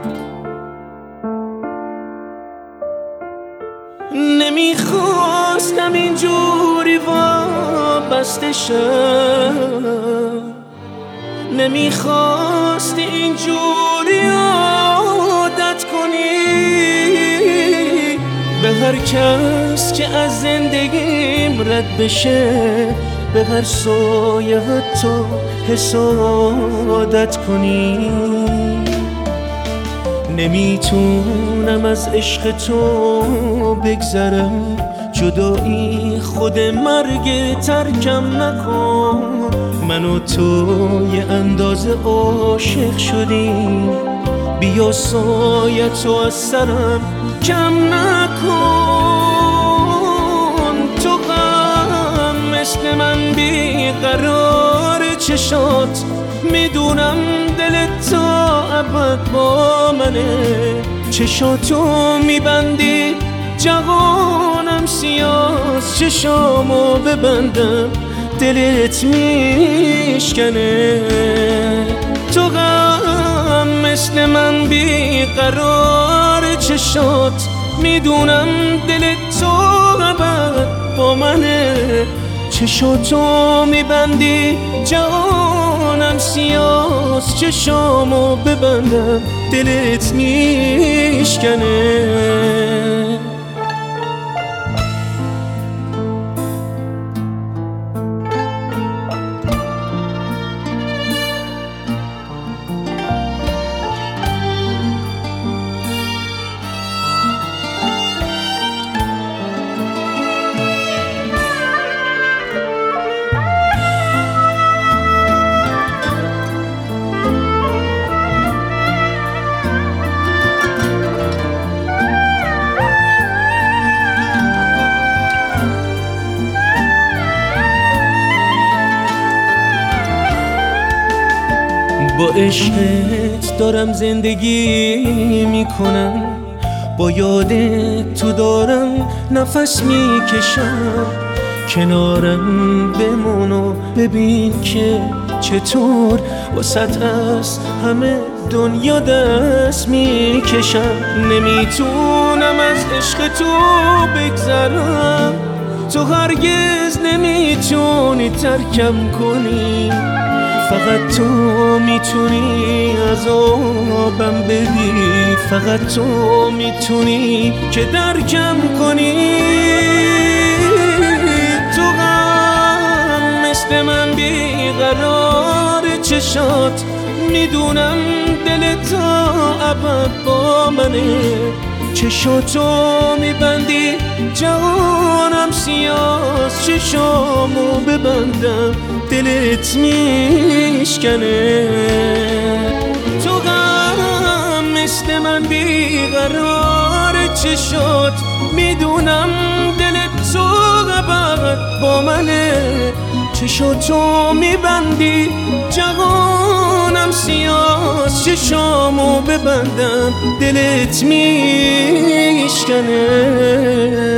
نمیخواستم اینجوری وابسته شم، نمیخواستی اینجوری عادت کنی به هر کس که از زندگیم رد بشه، به هر سایه حتی حسادت کنی. نمیتونم از عشق تو بگذرم، جدایی خود مرگ ترکم نکن. من و تو یه اندازه عاشق شدیم، بیا سایه تو از سرم کم نکن. تو غم مثل من بیقرار چشات، میدونم دلت تا ابد با منه. چشاتو میبندی جوانم سیاست، چشامو ببندم دلت میشکنه. تو غم مثل من بیقرار چشات، میدونم دلت تو ابد با منه. چشاتو میبندی جوانم سیاست، چشامو ببندم دلت میشکنه. با عشقت دارم زندگی میکنم، با یادت تو دارم نفس میکشم. کنارم بمون و ببین که چطور واسط از همه دنیا دست میکشم. نمیتونم از عشق تو بگذرم، تو هرگز نمیتونی ترکم کنی. فقط تو میتونی عذابم بدی، فقط تو میتونی که درکم کنی. تو غم مثل من بیقرار چشات، میدونم دلت تا ابد با منه. چشاتو میبندی جوانم سیاست، چشامو ببندم دلت میشکنه. تو غم مثل من بیقرار چشات، میدونم دلت تو ابد با منه. چشاتو میبندی جوانم سیاست، چشامو ببندم دلت میشکنه.